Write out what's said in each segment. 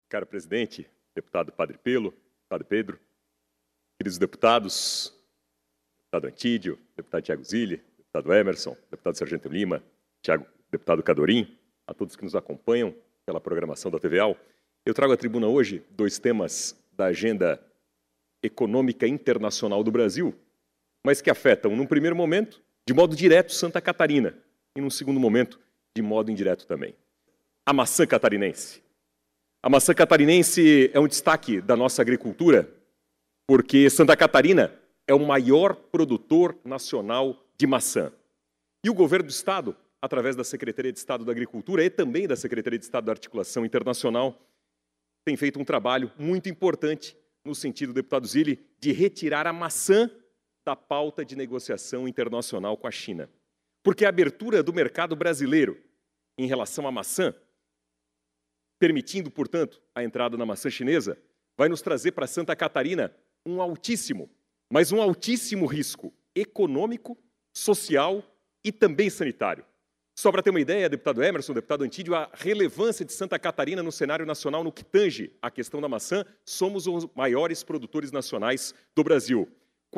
Caro presidente, deputado Padre Pelo, Padre Pedro, queridos deputados, deputado Antídio, deputado Tiago Zilli, deputado Emerson, deputado Sargento Lima, deputado Cadorim, a todos que nos acompanham pela programação da TVAL, eu trago à tribuna hoje dois temas da agenda econômica internacional do Brasil, mas que afetam, num primeiro momento, de modo direto, Santa Catarina, e num segundo momento, de modo indireto também. A maçã catarinense. A maçã catarinense é um destaque da nossa agricultura, porque Santa Catarina é o maior produtor nacional de maçã. E o governo do Estado, através da Secretaria de Estado da Agricultura e também da Secretaria de Estado da Articulação Internacional, tem feito um trabalho muito importante no sentido, deputado Zilli, de retirar a maçã da pauta de negociação internacional com a China. Porque a abertura do mercado brasileiro em relação à maçã, permitindo, portanto, a entrada na maçã chinesa, vai nos trazer para Santa Catarina um altíssimo, mas um altíssimo risco econômico, social e também sanitário. Só para ter uma ideia, deputado Emerson, deputado Antídio, a relevância de Santa Catarina no cenário nacional no que tange a questão da maçã, somos os maiores produtores nacionais do Brasil.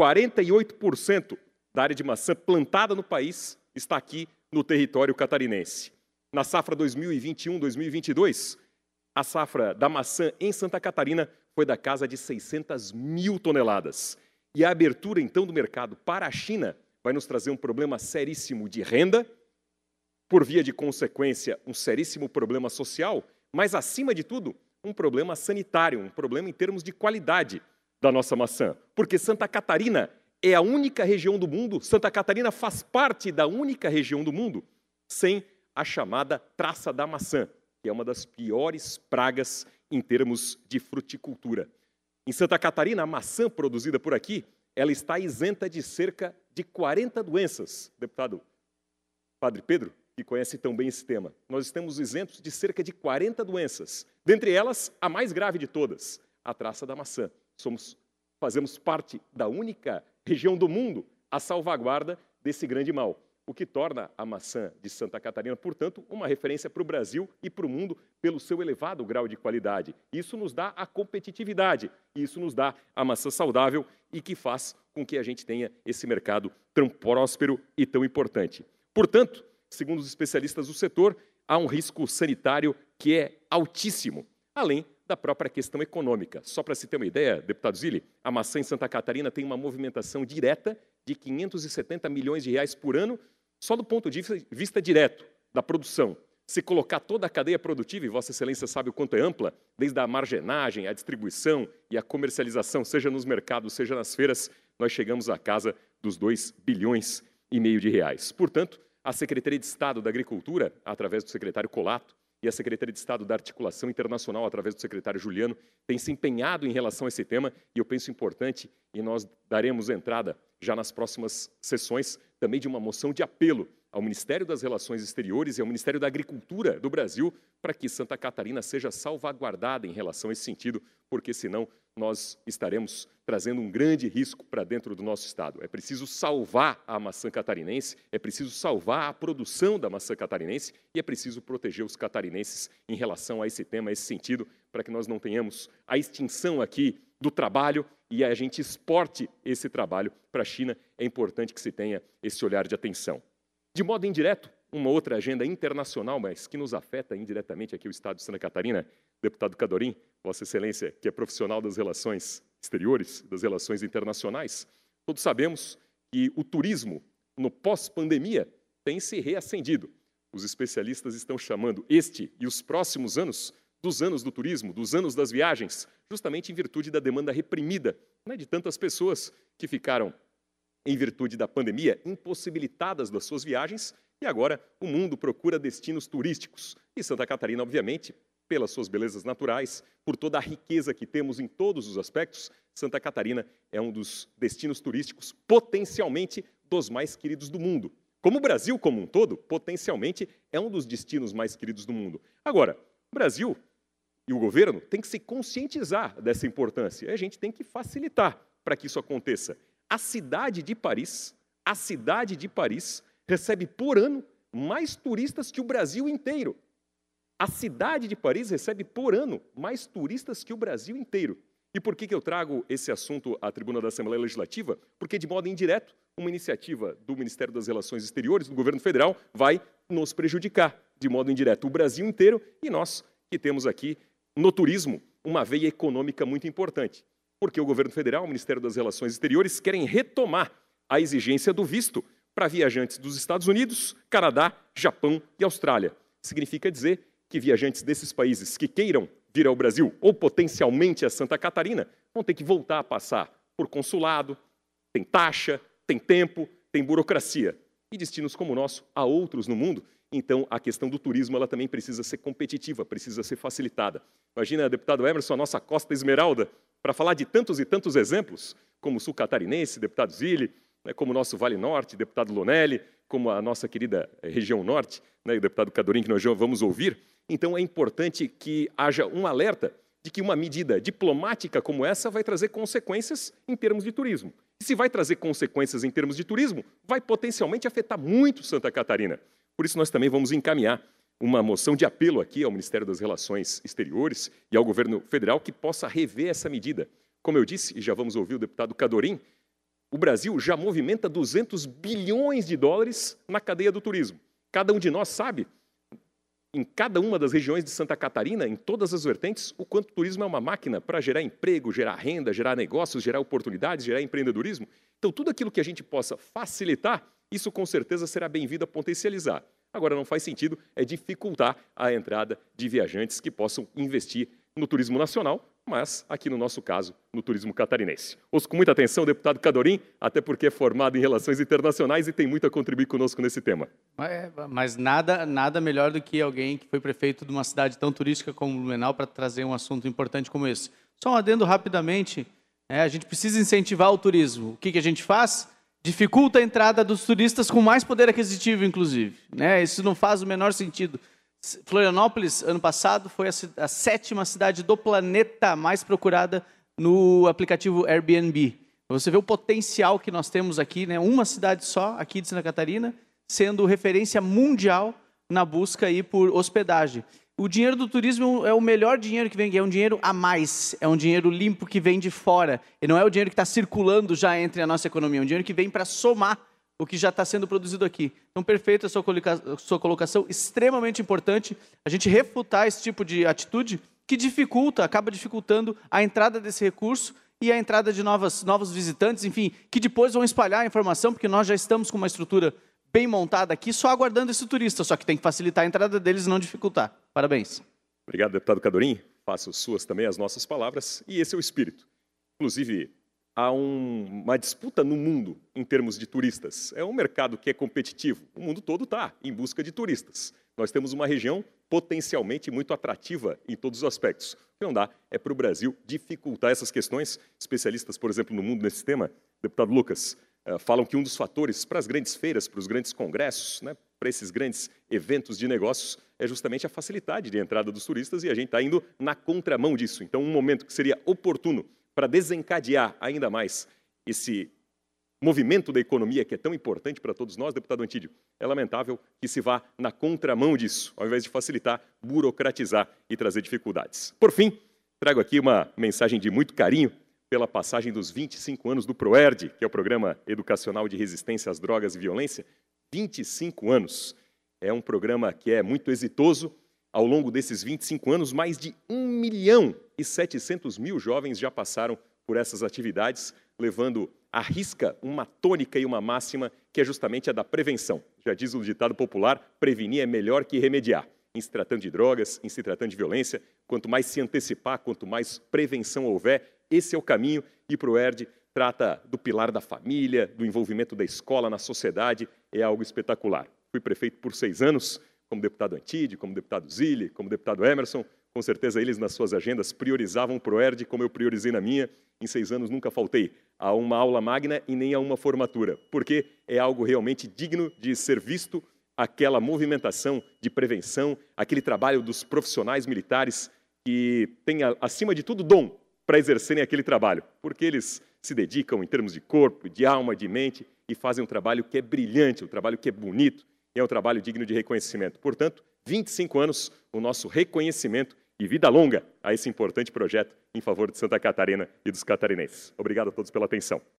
48% da área de maçã plantada no país está aqui no território catarinense. Na safra 2021-2022, a safra da maçã em Santa Catarina foi da casa de 600 mil toneladas. E a abertura, então, do mercado para a China vai nos trazer um problema seríssimo de renda, por via de consequência, um seríssimo problema social, mas, acima de tudo, um problema sanitário, um problema em termos de qualidade da nossa maçã. Porque Santa Catarina é a única região do mundo, Santa Catarina faz parte da única região do mundo sem a chamada traça da maçã, que é uma das piores pragas em termos de fruticultura. Em Santa Catarina, a maçã produzida por aqui, ela está isenta de cerca de 40 doenças. Deputado Padre Pedro, que conhece tão bem esse tema, nós estamos isentos de cerca de 40 doenças. Dentre elas, a mais grave de todas, a traça da maçã. Fazemos parte da única região do mundo a salvaguarda desse grande mal, o que torna a maçã de Santa Catarina, portanto, uma referência para o Brasil e para o mundo pelo seu elevado grau de qualidade. Isso nos dá a competitividade, isso nos dá a maçã saudável e que faz com que a gente tenha esse mercado tão próspero e tão importante. Portanto, segundo os especialistas do setor, há um risco sanitário que é altíssimo, além da própria questão econômica. Só para se ter uma ideia, deputado Zilli, a maçã em Santa Catarina tem uma movimentação direta de 570 milhões de reais por ano, só do ponto de vista direto da produção. Se colocar toda a cadeia produtiva, e Vossa Excelência sabe o quanto é ampla, desde a armazenagem, a distribuição e a comercialização, seja nos mercados, seja nas feiras, nós chegamos à casa dos 2,5 bilhões de reais. Portanto, a Secretaria de Estado da Agricultura, através do secretário Colato, e a Secretaria de Estado da Articulação Internacional, através do secretário Juliano, tem se empenhado em relação a esse tema, e eu penso importante, e nós daremos entrada já nas próximas sessões, também de uma moção de apelo ao Ministério das Relações Exteriores e ao Ministério da Agricultura do Brasil, para que Santa Catarina seja salvaguardada em relação a esse sentido, porque senão nós estaremos trazendo um grande risco para dentro do nosso estado. É preciso salvar a maçã catarinense, é preciso salvar a produção da maçã catarinense e é preciso proteger os catarinenses em relação a esse tema, a esse sentido, para que nós não tenhamos a extinção aqui do trabalho e a gente exporte esse trabalho para a China. É importante que se tenha esse olhar de atenção. De modo indireto, uma outra agenda internacional, mas que nos afeta indiretamente aqui o Estado de Santa Catarina, deputado Cadorim, Vossa Excelência, que é profissional das relações exteriores, das relações internacionais, todos sabemos que o turismo, no pós-pandemia, tem se reacendido. Os especialistas estão chamando este e os próximos anos dos anos do turismo, dos anos das viagens, justamente em virtude da demanda reprimida, né, de tantas pessoas que ficaram, em virtude da pandemia, impossibilitadas das suas viagens, e agora o mundo procura destinos turísticos. E Santa Catarina, obviamente, pelas suas belezas naturais, por toda a riqueza que temos em todos os aspectos, Santa Catarina é um dos destinos turísticos potencialmente dos mais queridos do mundo. Como o Brasil como um todo, potencialmente é um dos destinos mais queridos do mundo. Agora, o Brasil e o governo têm que se conscientizar dessa importância. E a gente tem que facilitar para que isso aconteça. A cidade de Paris recebe por ano mais turistas que o Brasil inteiro. a cidade de Paris recebe por ano mais turistas que o Brasil inteiro. E por que eu trago esse assunto à tribuna da Assembleia Legislativa? Porque, de modo indireto, uma iniciativa do Ministério das Relações Exteriores, do governo federal, vai nos prejudicar, de modo indireto, o Brasil inteiro e nós, que temos aqui, no turismo, uma veia econômica muito importante. Porque o governo federal, o Ministério das Relações Exteriores, querem retomar a exigência do visto para viajantes dos Estados Unidos, Canadá, Japão e Austrália. Significa dizer que viajantes desses países que queiram vir ao Brasil ou potencialmente a Santa Catarina vão ter que voltar a passar por consulado, tem taxa, tem tempo, tem burocracia. E destinos como o nosso, há outros no mundo. Então, a questão do turismo ela também precisa ser competitiva, precisa ser facilitada. Imagina, deputado Emerson, a nossa Costa Esmeralda, para falar de tantos e tantos exemplos, como o sul catarinense, deputado Zilli, como o nosso Vale Norte, deputado Lonelli, como a nossa querida região Norte, o deputado Cadorim, que nós já vamos ouvir. Então, é importante que haja um alerta de que uma medida diplomática como essa vai trazer consequências em termos de turismo. E se vai trazer consequências em termos de turismo, vai potencialmente afetar muito Santa Catarina. Por isso, nós também vamos encaminhar uma moção de apelo aqui ao Ministério das Relações Exteriores e ao governo federal que possa rever essa medida. Como eu disse, e já vamos ouvir o deputado Cadorim, o Brasil já movimenta 200 bilhões de dólares na cadeia do turismo. Cada um de nós sabe, em cada uma das regiões de Santa Catarina, em todas as vertentes, o quanto o turismo é uma máquina para gerar emprego, gerar renda, gerar negócios, gerar oportunidades, gerar empreendedorismo. Então, tudo aquilo que a gente possa facilitar, isso com certeza será bem-vindo a potencializar. Agora, não faz sentido dificultar a entrada de viajantes que possam investir no turismo nacional, mas, aqui no nosso caso, no turismo catarinense. Ouço com muita atenção o deputado Cadorim, até porque é formado em Relações Internacionais e tem muito a contribuir conosco nesse tema. Mas nada melhor do que alguém que foi prefeito de uma cidade tão turística como Blumenau para trazer um assunto importante como esse. Só um adendo rapidamente, a gente precisa incentivar o turismo. O que a gente faz? Dificulta a entrada dos turistas com mais poder aquisitivo, inclusive. Isso não faz o menor sentido. Florianópolis, ano passado, foi a 7ª cidade do planeta mais procurada no aplicativo Airbnb. Você vê o potencial que nós temos aqui, uma cidade só, aqui de Santa Catarina, sendo referência mundial na busca aí por hospedagem. O dinheiro do turismo é o melhor dinheiro que vem, é um dinheiro a mais, é um dinheiro limpo que vem de fora, e não é o dinheiro que está circulando já entre a nossa economia, é um dinheiro que vem para somar o que já está sendo produzido aqui. Então, perfeita a sua colocação, extremamente importante a gente refutar esse tipo de atitude que acaba dificultando a entrada desse recurso e a entrada de novos visitantes, enfim, que depois vão espalhar a informação, porque nós já estamos com uma estrutura bem montada aqui, só aguardando esse turista, só que tem que facilitar a entrada deles e não dificultar. Parabéns. Obrigado, deputado Cadorim. Faço suas também as nossas palavras, e esse é o espírito. Inclusive, há uma disputa no mundo em termos de turistas. É um mercado que é competitivo. O mundo todo está em busca de turistas. Nós temos uma região potencialmente muito atrativa em todos os aspectos. O que não dá é para o Brasil dificultar essas questões. Especialistas, por exemplo, no mundo nesse tema, deputado Lucas, falam que um dos fatores para as grandes feiras, para os grandes congressos, para esses grandes eventos de negócios, é justamente a facilidade de entrada dos turistas e a gente está indo na contramão disso. Então, um momento que seria oportuno para desencadear ainda mais esse movimento da economia que é tão importante para todos nós, deputado Antídio, é lamentável que se vá na contramão disso, ao invés de facilitar, burocratizar e trazer dificuldades. Por fim, trago aqui uma mensagem de muito carinho pela passagem dos 25 anos do PROERD, que é o Programa Educacional de Resistência às Drogas e Violência. 25 anos. É um programa que é muito exitoso. Ao longo desses 25 anos, mais de 1.700.000 jovens já passaram por essas atividades, levando à risca uma tônica e uma máxima que é justamente a da prevenção. Já diz o ditado popular, prevenir é melhor que remediar. Em se tratando de drogas, em se tratando de violência, quanto mais se antecipar, quanto mais prevenção houver, esse é o caminho, e o PROERD trata do pilar da família, do envolvimento da escola na sociedade, é algo espetacular. Fui prefeito por 6 anos, como deputado Antídio, como deputado Zilli, como deputado Emerson. Com certeza eles, nas suas agendas, priorizavam o PROERD como eu priorizei na minha. Em 6 anos nunca faltei a uma aula magna e nem a uma formatura, porque é algo realmente digno de ser visto, aquela movimentação de prevenção, aquele trabalho dos profissionais militares que têm, acima de tudo, dom para exercerem aquele trabalho, porque eles se dedicam em termos de corpo, de alma, de mente e fazem um trabalho que é brilhante, um trabalho que é bonito e é um trabalho digno de reconhecimento. Portanto, 25 anos, o nosso reconhecimento e vida longa a esse importante projeto em favor de Santa Catarina e dos catarinenses. Obrigado a todos pela atenção.